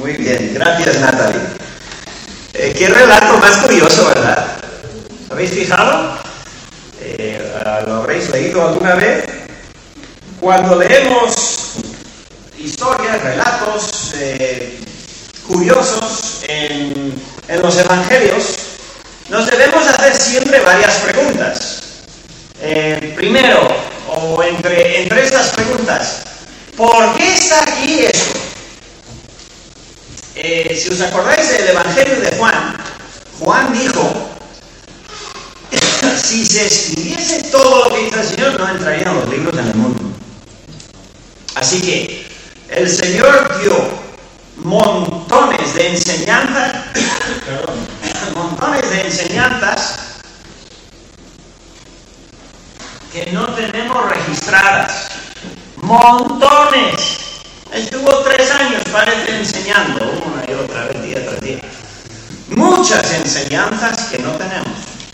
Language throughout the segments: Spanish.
Muy bien, gracias Natalie. Qué relato más curioso, ¿verdad? ¿Habéis fijado? ¿Lo habréis leído alguna vez? Cuando leemos historias, relatos curiosos en los evangelios, nos debemos hacer siempre varias preguntas. Primero, o entre estas preguntas, ¿por qué está aquí esto? Si os acordáis del Evangelio de Juan, Juan dijo, si se escribiese todo lo que dice el Señor, no entrarían los libros en el mundo. Así que el Señor dio montones de enseñanzas, que no tenemos registradas. Montones. Estuvo 3 años, parece, enseñando una y otra vez, día tras día. Muchas enseñanzas que no tenemos.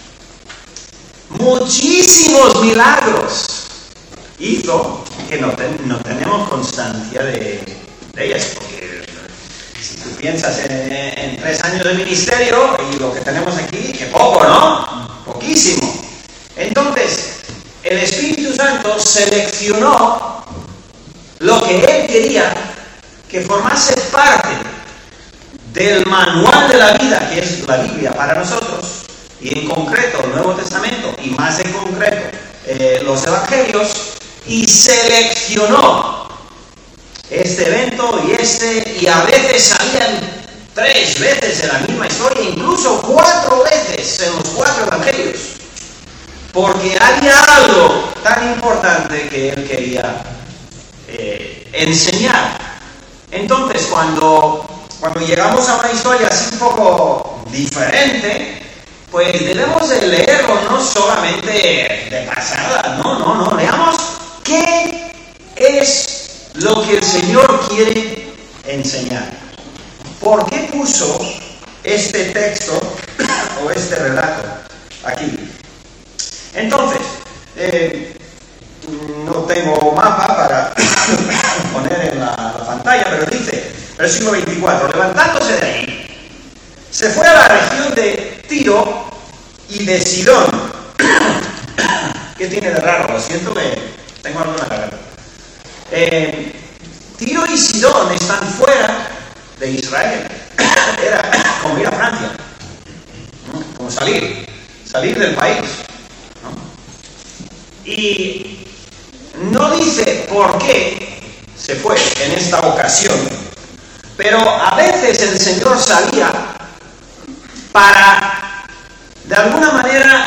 Muchísimos milagros hizo que no tenemos constancia de ellas. Porque si tú piensas en 3 años de ministerio y lo que tenemos aquí, que poco, ¿no? Poquísimo. Entonces, el Espíritu Santo seleccionó lo que Él quería que formase parte del manual de la vida, que es la Biblia para nosotros, y en concreto el Nuevo Testamento, y más en concreto los Evangelios, y seleccionó este evento y a veces salían 3 veces en la misma historia, incluso 4 veces en los 4 Evangelios, porque había algo tan importante que Él quería enseñar. Entonces, cuando llegamos a una historia así un poco diferente, pues debemos de leerlo no solamente de pasada, no, leamos qué es lo que el Señor quiere enseñar. ¿Por qué puso este texto o este relato aquí? Entonces, no tengo mapa para poner en la pantalla, pero dice, versículo 24, levantándose de ahí, se fue a la región de Tiro y de Sidón. ¿Qué tiene de raro? Lo siento que tengo alguna garganta. Tiro y Sidón están fuera de Israel. Era como ir a Francia, ¿no? Como salir del país, ¿no? Y no dice por qué se fue en esta ocasión, pero a veces el Señor salía para, de alguna manera,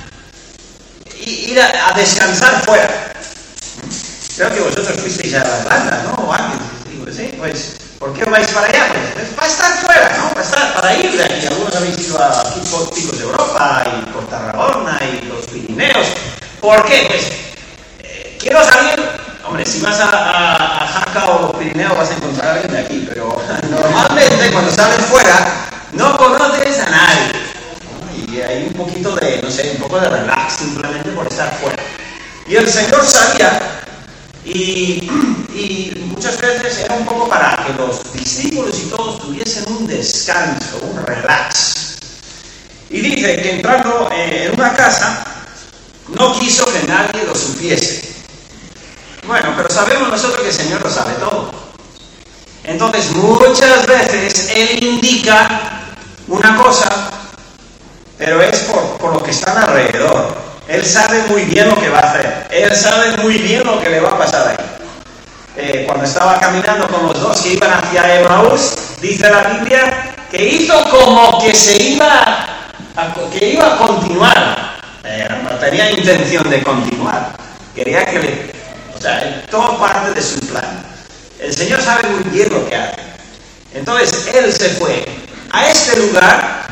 ir a descansar fuera. Creo que vosotros fuisteis a Irlanda, ¿no? O antes, digo, sí, pues, ¿por qué vais para allá? Pues para estar fuera, ¿no? Para ir de aquí. Algunos habéis ido a picos de Europa, y por Tarragona, y los Pirineos. ¿Por qué? Pues, quiero salir. Hombre, si vas a Jaca o los Pirineos vas a encontrar a alguien de aquí, pero normalmente cuando sales fuera no conoces a nadie, ¿no? Y hay un poquito de, no sé, un poco de relax simplemente por estar fuera. Y el Señor salía y muchas veces era un poco para que los discípulos y todos tuviesen un descanso, un relax. Y dice que entrando en una casa no quiso que nadie lo supiese. Bueno, pero sabemos nosotros que el Señor lo sabe todo. Entonces, muchas veces Él indica una cosa, pero es por lo que están alrededor. Él sabe muy bien lo que va a hacer. Él sabe muy bien lo que le va a pasar ahí. Cuando estaba caminando con los dos que iban hacia Emaús, dice la Biblia que hizo como que iba a continuar. No tenía intención de continuar. Quería que todo parte de su plan. El Señor sabe muy bien lo que hace. Entonces, Él se fue a este lugar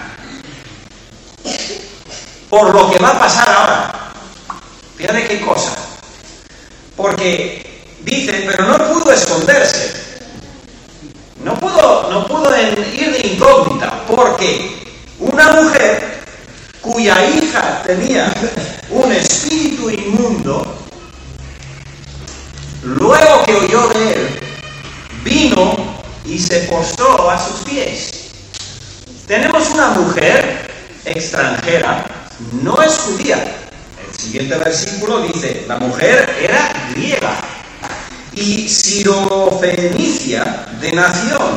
por lo que va a pasar ahora. Fíjate qué cosa. Porque dice, pero no pudo esconderse. No pudo ir de incógnita, porque una mujer cuya hija tenía un espíritu inmundo, luego que oyó de él, vino y se postró a sus pies. Tenemos una mujer extranjera, no es judía. El siguiente versículo dice, la mujer era griega y sirofenicia de nación.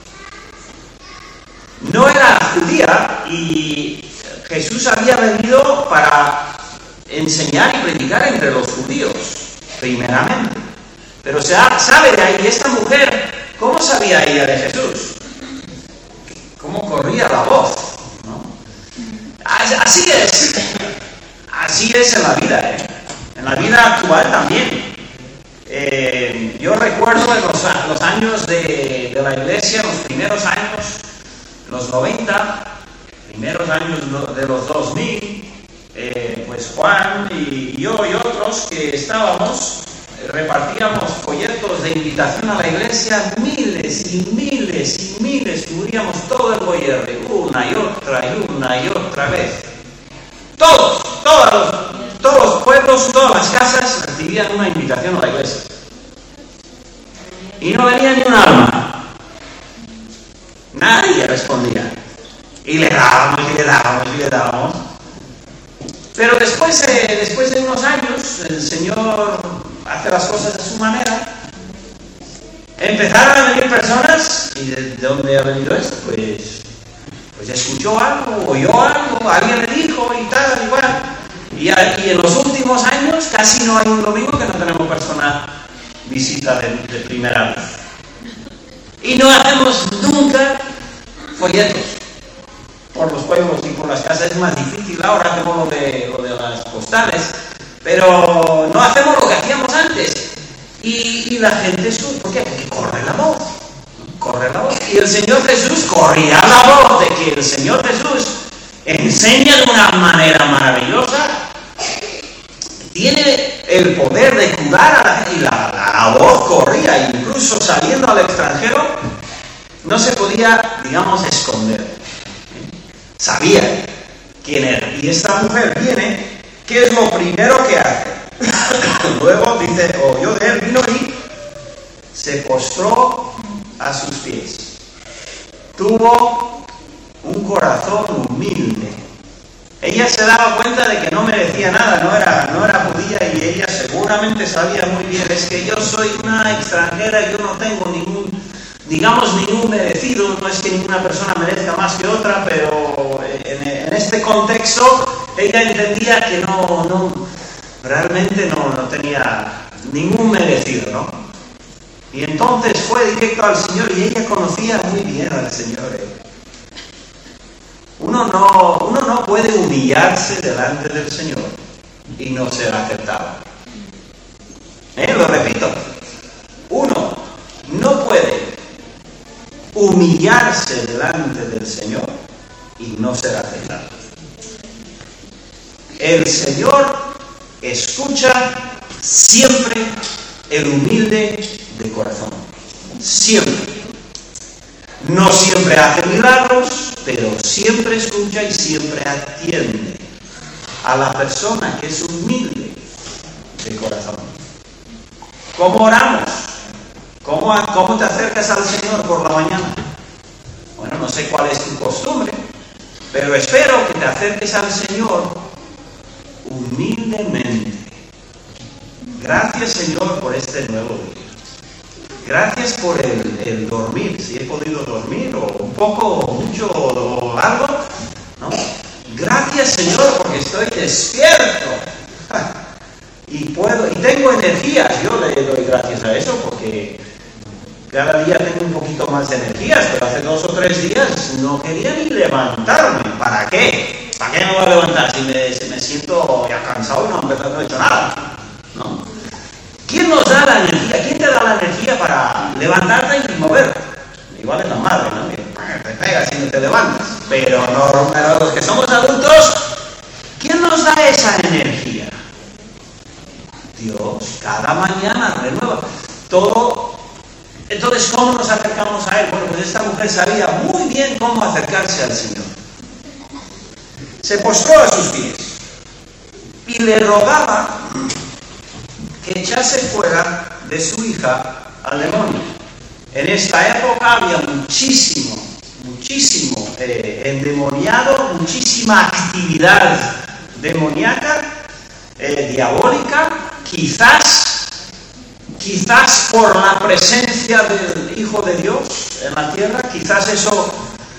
No era judía y Jesús había venido para enseñar y predicar entre los judíos, primeramente. Pero se sabe de ahí, esta mujer, ¿cómo sabía ella de Jesús? ¿Cómo corría la voz? ¿No? Así es en la vida, en la vida actual también. Yo recuerdo en los años de la iglesia, los primeros años, los 90, primeros años de los 2000, pues Juan y yo y otros que estábamos, repartíamos folletos de invitación a la iglesia, miles y miles y miles, cubríamos todo el folleto, una y otra vez. Todos los pueblos, todas las casas recibían una invitación a la iglesia. Y no venía ni un alma. Nadie respondía. Y le dábamos. Pero después de unos años, el Señor hace las cosas de su manera. Empezaron a venir personas. ¿Y de dónde ha venido esto? Pues escuchó algo, oyó algo, alguien le dijo y tal, igual. Y en los últimos años casi no hay un domingo que no tenemos persona visita de primera vez. Y no hacemos nunca folletos por los pueblos y por las casas. Es más difícil ahora, hacemos lo de las postales, pero no hacemos lo que hacíamos antes. Y la gente sube. ¿Por qué? Porque corre la voz. Y el Señor Jesús corría la voz de que el Señor Jesús enseña de una manera maravillosa. Tiene el poder de curar a la gente. Y la voz corría, incluso saliendo al extranjero, no se podía, digamos, esconder. Sabía quién era. Y esta mujer viene, ¿qué es lo primero que hace? Luego dice, oyó de él, vino y se postró a sus pies. Tuvo un corazón humilde. Ella se daba cuenta de que no merecía nada, no era judía, y ella seguramente sabía muy bien, es que yo soy una extranjera, yo no tengo ningún merecido, no es que ninguna persona merezca más que otra, pero en este contexto ella entendía que realmente no tenía ningún merecido, ¿no? Y entonces fue directo al Señor y ella conocía muy bien al Señor. Uno no puede humillarse delante del Señor y no ser aceptado. Lo repito. Uno no puede humillarse delante del Señor y no ser aceptado. El Señor escucha siempre el humilde de corazón. Siempre. No siempre hace milagros, pero siempre escucha y siempre atiende a la persona que es humilde de corazón. ¿Cómo oramos? ¿Cómo te acercas al Señor por la mañana? Bueno, no sé cuál es tu costumbre, pero espero que te acerques al Señor humildemente. Gracias, Señor, por este nuevo día. Gracias por el dormir, si he podido dormir, o un poco, o mucho, o algo, ¿no? Gracias, Señor, porque estoy despierto. Y tengo energías. Yo le doy gracias a eso, porque cada día tengo un poquito más de energías, pero hace 2 o 3 días no quería ni levantarme. ¿Para qué? ¿Para qué me voy a levantar si me siento ya cansado y no he hecho nada? ¿No? ¿Quién nos da la energía? ¿Quién te da la energía para levantarte y moverte? Igual es la madre, ¿no? Te pegas y no te levantas. Pero los que somos adultos, ¿quién nos da esa energía? Dios, cada mañana renueva todo. Entonces, ¿cómo nos acercamos a Él? Bueno, pues esta mujer sabía muy bien cómo acercarse al Señor. Se postró a sus pies y le rogaba que echase fuera de su hija al demonio. En esta época había muchísimo endemoniado, muchísima actividad demoníaca, diabólica, quizás por la presencia del Hijo de Dios en la tierra, quizás eso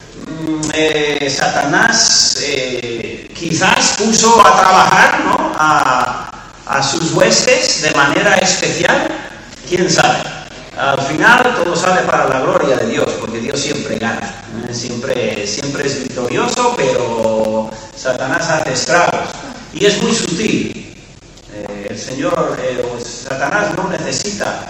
Satanás quizás puso a trabajar, ¿no?, a sus huestes de manera especial, quién sabe. Al final todo sale para la gloria de Dios, porque Dios siempre gana, siempre es victorioso, pero Satanás hace estragos y es muy sutil. El Señor, Satanás no necesita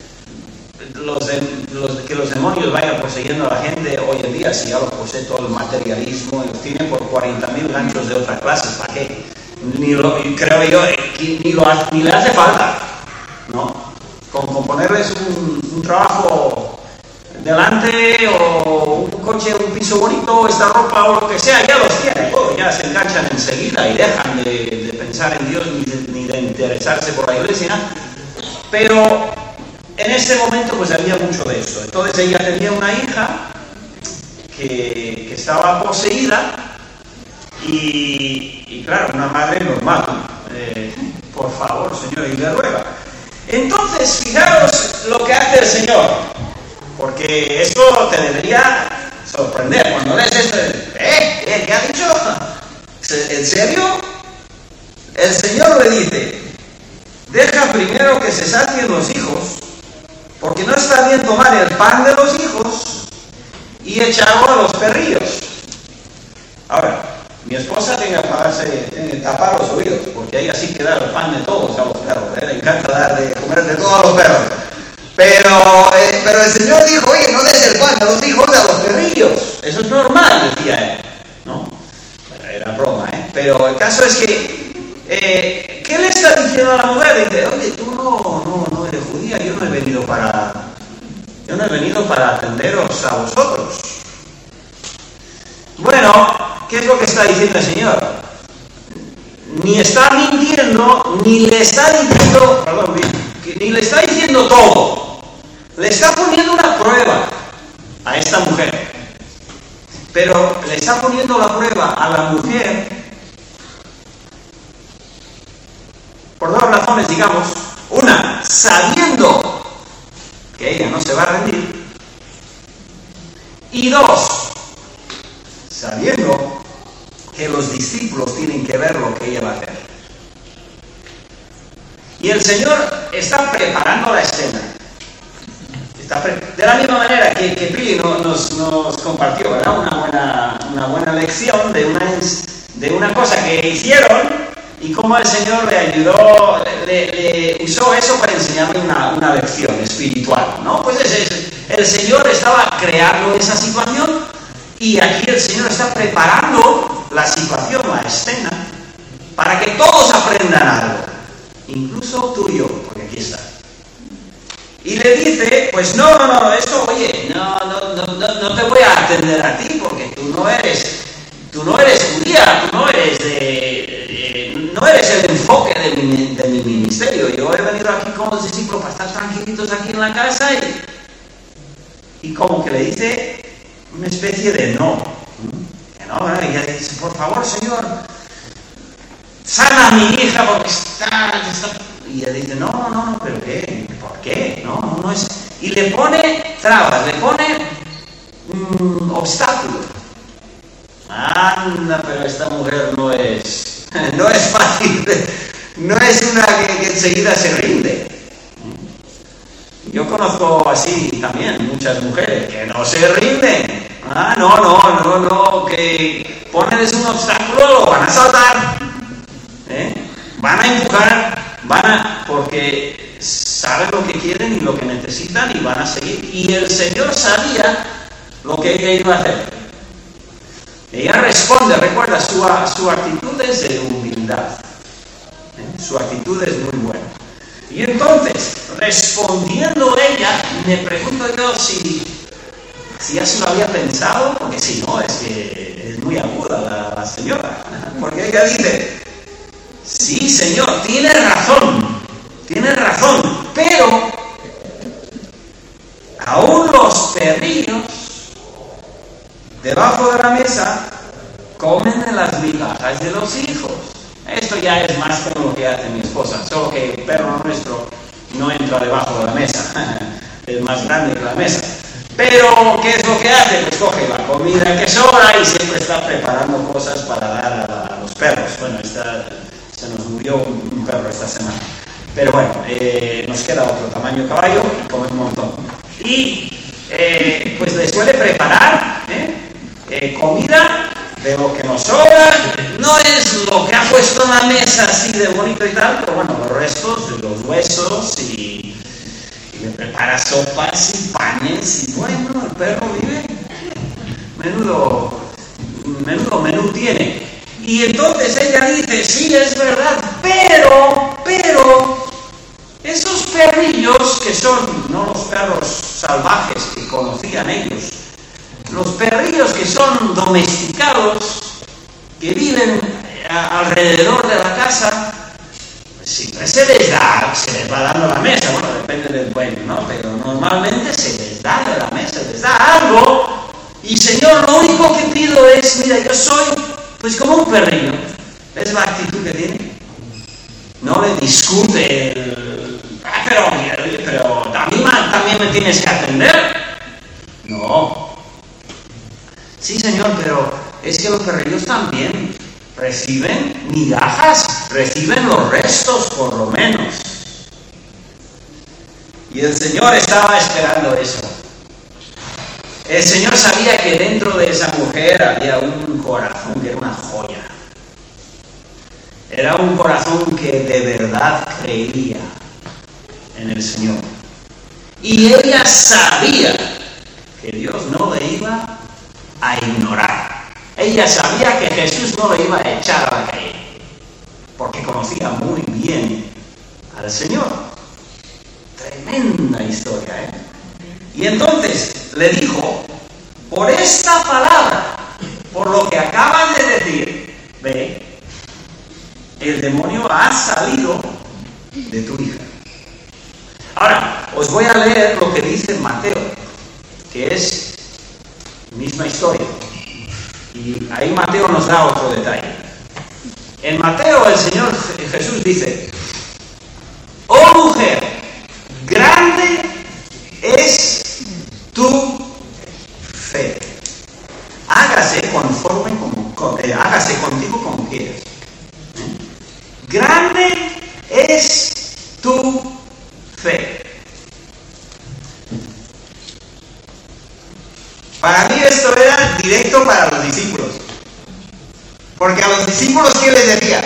que los demonios vayan poseyendo a la gente hoy en día, si ya los posee todo el materialismo y los tiene por 40.000 ganchos de otra clase. ¿Para qué? Creo yo, ni le hace falta, ¿no? Con ponerles un trabajo delante, o un coche, un piso bonito, esta ropa o lo que sea, ya los tiene, ya se enganchan enseguida y dejan de pensar en Dios ni de interesarse por la iglesia. Pero en ese momento pues había mucho de eso. Entonces ella tenía una hija que estaba poseída y claro, una madre normal, por favor, Señor, y le ruega. Entonces, fijaros lo que hace el Señor, porque esto te debería sorprender cuando lees esto. ¿Qué ha dicho? ¿En serio? El Señor le dice: deja primero que se sacien los hijos, porque no está bien tomar el pan de los hijos y echarlo a los perrillos. Ahora, mi esposa tiene que tapar los oídos, porque ahí así que da el pan de todos a los perros, le encanta dar de comer de todos los perros. Pero el Señor dijo: oye, no des el pan de los hijos a los perrillos. Eso es normal, decía él, ¿no? Era broma, ¿eh? Pero el caso es que, ¿qué le está diciendo a la mujer? Dice: oye, tú no eres judía, yo no he venido para atenderos a vosotros. Bueno, ¿qué es lo que está diciendo el Señor? Ni está mintiendo, ni le está diciendo todo. Le está poniendo una prueba a esta mujer. Pero le está poniendo la prueba a la mujer por dos razones, digamos. Una, sabiendo que ella no se va a rendir. Y dos, sabiendo que los discípulos tienen que ver lo que ella va a hacer. Y el Señor está preparando la escena. De la misma manera que Pili nos compartió, ¿verdad? Una buena lección de una cosa que hicieron y cómo el Señor le ayudó, le usó eso para enseñarle una lección espiritual, ¿no? Pues el Señor estaba creando esa situación. Y aquí el Señor está preparando la situación, la escena, para que todos aprendan algo, incluso tú y yo, porque aquí está. Y le dice: pues no, esto, oye, no te voy a atender a ti, porque tú no eres judía, tú no eres el enfoque de mi ministerio. Yo he venido aquí con los discípulos para estar tranquilitos aquí en la casa, y como que le dice una especie de no. Y ella dice: por favor, Señor, sana a mi hija porque está. Y ella dice: no, pero ¿qué? ¿Por qué? No es. Y le pone trabas, le pone obstáculos. Anda, pero esta mujer no es fácil, no es una que enseguida se rinde. Yo conozco así también muchas mujeres que no se rinden. No, que ponerles un obstáculo, lo van a saltar, van a empujar, porque saben lo que quieren y lo que necesitan y van a seguir. Y el Señor sabía lo que ella iba a hacer. Ella responde, recuerda, su actitud es de humildad, su actitud es muy buena. Y entonces, respondiendo ella, me pregunto yo si ya se lo había pensado, porque si no, es que es muy aguda la señora. Porque ella dice: sí, Señor, tiene razón, pero aún los perrillos debajo de la mesa comen de las migajas de los hijos. Esto ya es más que lo que hace mi esposa, solo que el perro nuestro no entra debajo de la mesa, es más grande que la mesa. Pero, ¿qué es lo que hace? Pues coge la comida que sobra y siempre está preparando cosas para dar a los perros. Bueno, se nos murió un perro esta semana. Pero bueno, nos queda otro tamaño caballo y come un montón. Y pues le suele preparar comida de lo que nos sobra. No es lo que ha puesto en la mesa así de bonito y tal, pero bueno, los restos, los huesos y le prepara sopas y panes y bueno, el perro vive. Menudo menú tiene. Y entonces ella dice, sí, es verdad, pero esos perrillos que son, no los perros salvajes que conocían ellos, los perrillos que son domesticados, que viven alrededor de la casa, pues siempre se les va dando la mesa, bueno, depende del dueño, ¿no? Pero normalmente se les da de la mesa, les da algo, y Señor, lo único que pido es, mira, yo soy pues como un perrillo. ¿Ves la actitud que tiene? No le discute pero también me tienes que atender. No. Sí, Señor, pero es que los perrillos también reciben migajas, reciben los restos por lo menos. Y el Señor estaba esperando eso. El Señor sabía que dentro de esa mujer había un corazón que era una joya. Era un corazón que de verdad creía en el Señor. Y ella sabía que Dios no le iba a ignorar. Ella sabía que Jesús no le iba a echar a la calle, porque conocía muy bien al Señor. Tremenda historia, ¿eh? Y entonces le dijo, por esta palabra, por lo que acabas de decir, ve, el demonio ha salido de tu hija. Ahora, os voy a leer lo que dice Mateo, que es misma historia. Y ahí Mateo nos da otro detalle. En Mateo el Señor Jesús dice, oh mujer, grande es tu fe. Hágase hágase contigo como quieras. Grande es tu fe. Para mí esto era directo para los discípulos. Porque a los discípulos, ¿qué les decía?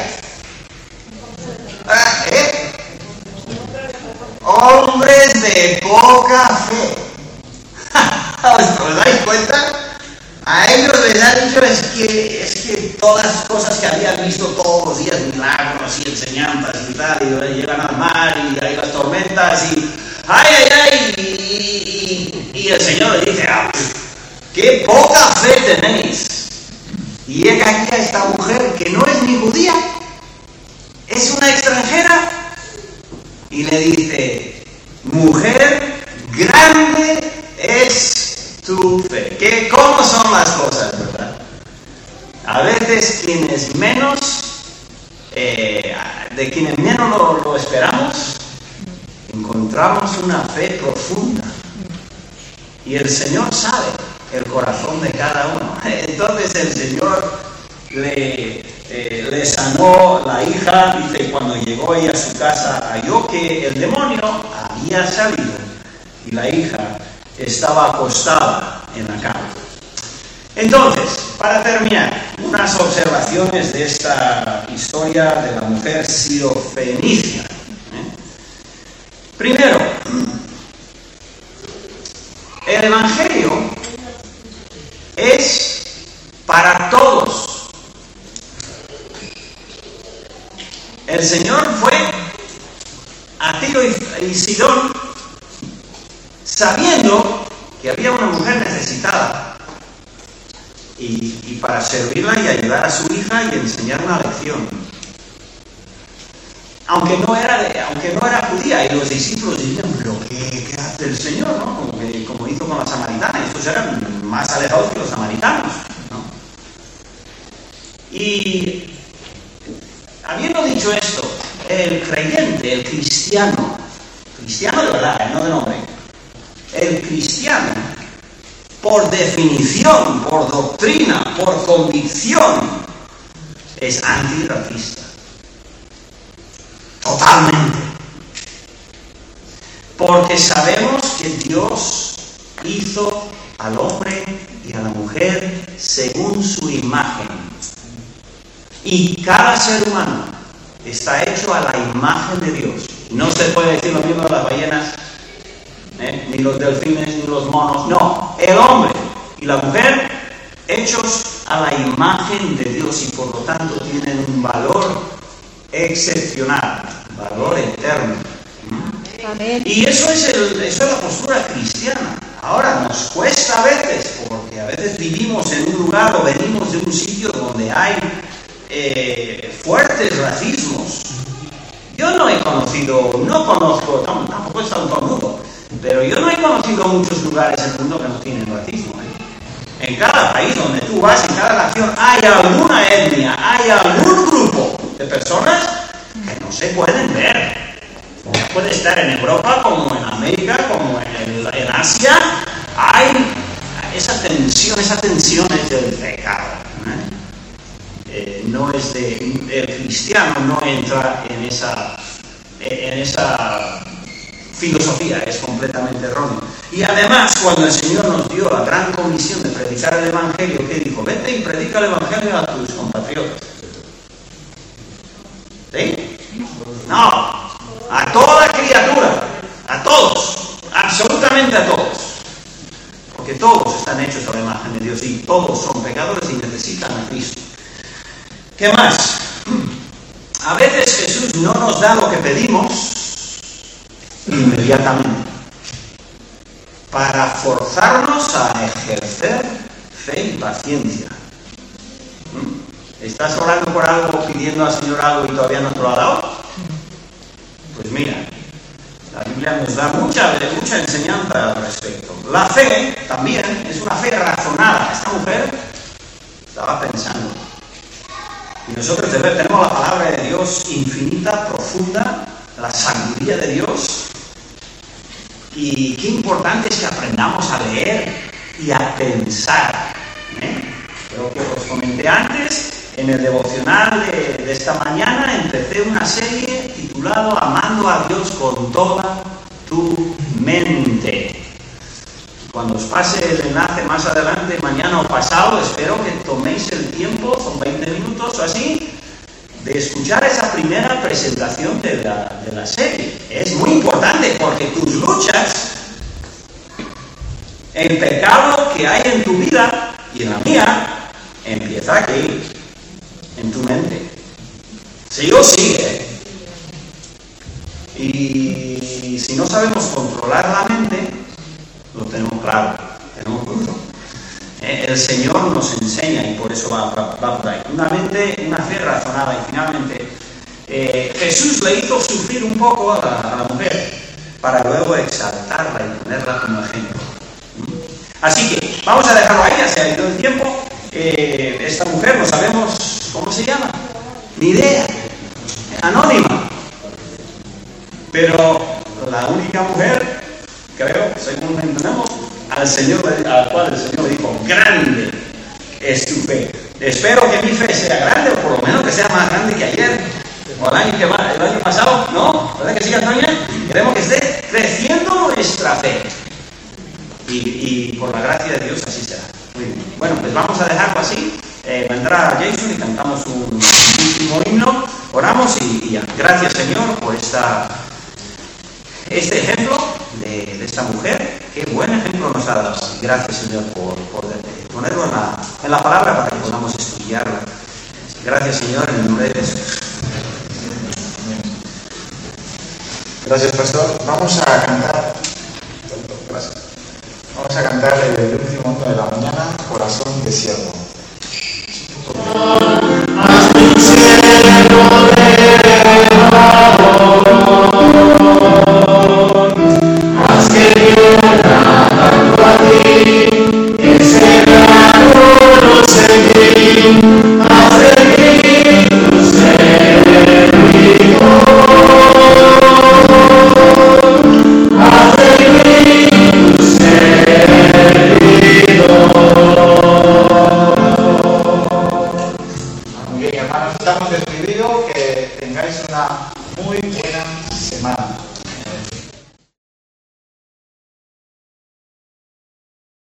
Hombres de poca fe. ¿Os dais cuenta? A ellos les ha dicho es que todas las cosas que habían visto todos los días, milagros y enseñanzas y tal, y llegan al mar y hay las tormentas y y el Señor le dice, qué poca fe tenéis. Y llega aquí a esta mujer que no es ni judía, es una extranjera, y le dice, mujer, grande es tu fe. ¿Cómo son las cosas, verdad? A veces de quienes menos lo esperamos, encontramos una fe profunda. Y el Señor sabe el corazón de cada uno. Entonces el Señor le sanó la hija, dice, cuando llegó ella a su casa, halló que el demonio había salido y la hija estaba acostada en la cama. Entonces, para terminar, unas observaciones de esta historia de la mujer sirofenicia. Primero, el Evangelio es para todos. El Señor fue a Tiro y Sidón sabiendo que había una mujer necesitada y para servirla y ayudar a su hija y enseñar una lección. Aunque no era judía, y los discípulos dirían, pero ¿qué hace el Señor? ¿No? Como hizo con la samaritana. samaritana. Estos eran más alejados que los samaritanos, ¿no? Y habiendo dicho esto, el creyente, el cristiano de verdad, no de nombre, el cristiano, por definición, por doctrina, por convicción, es antirracista. Totalmente. Porque sabemos que Dios hizo al hombre y a la mujer según su imagen. Y cada ser humano está hecho a la imagen de Dios. No se puede decir lo mismo de las ballenas, ni los delfines, ni los monos. No, el hombre y la mujer hechos a la imagen de Dios y por lo tanto tienen un valor excepcional, valor eterno. Amén. Y eso es la postura cristiana. Ahora, nos cuesta a veces, porque a veces vivimos en un lugar o venimos de un sitio donde hay fuertes racismos. Yo no conozco, tampoco he estado en todo el mundo, pero yo no he conocido muchos lugares en el mundo que no tienen racismo. En cada país donde tú vas, en cada nación, hay alguna etnia, hay algún grupo de personas que no se pueden ver. Puede estar en Europa, como en América, como en Asia. Hay esa tensión es del pecado. No es el cristiano no entra en esa filosofía, es completamente erróneo. Y además, cuando el Señor nos dio la gran comisión de predicar el Evangelio, ¿qué dijo? Vete y predica el Evangelio a tus compatriotas. ¿Sí? No, a toda criatura, a todos, absolutamente a todos. Porque todos están hechos a la imagen de Dios y todos son pecadores y necesitan a Cristo. ¿Qué más? A veces Jesús no nos da lo que pedimos inmediatamente para forzarnos a ejercer fe y paciencia. ¿Estás orando por algo, pidiendo al Señor algo y todavía no te lo ha dado? Pues mira, la Biblia nos da mucha enseñanza al respecto. La fe también es una fe razonada. Esta mujer estaba pensando. Y nosotros tenemos la palabra de Dios infinita, profunda, la sabiduría de Dios. Y qué importante es que aprendamos a leer y a pensar. Creo que os comenté antes, en el devocional de esta mañana, empecé una serie titulada Amando a Dios con toda tu mente. Cuando os pase el enlace más adelante, mañana o pasado, espero que toméis el tiempo, son 20 minutos o así, de escuchar esa primera presentación de la serie. Es muy importante porque tus luchas, el pecado que hay en tu vida y en la mía, empieza aquí, en tu mente. Sí o sí, Y si no sabemos controlar la mente, lo tenemos claro, tenemos punto. El Señor nos enseña y por eso va por ahí. Una fe razonada. Y finalmente, Jesús le hizo sufrir un poco a la mujer para luego exaltarla y ponerla como ejemplo. Así que vamos a dejarlo ahí, ya se ha ido el tiempo. Esta mujer, no sabemos cómo se llama, ni idea, anónima. Pero la única mujer, creo, según entendemos, al cual el Señor le dijo, grande es tu fe. Espero que mi fe sea grande, o por lo menos que sea más grande que ayer, o el año pasado, ¿no? ¿Verdad que sí, Antonia? Queremos que esté creciendo nuestra fe. Y por la gracia de Dios así será. Muy bien. Bueno, pues vamos a dejarlo así. Vendrá Jason y cantamos un último himno. Oramos y ya. Gracias, Señor, por este ejemplo de esta mujer. Qué buen ejemplo nos ha dado. Gracias, Señor, por ponerlo en la palabra para que podamos estudiarla. Gracias, Señor, en el nombre de Jesús. Gracias, Pastor. Vamos a cantar. Gracias. Vamos a cantar el último himno de la mañana, Corazón de Siervo. Haz mi siervo de amor, haz que yo tanto a ti. tengáis una muy buena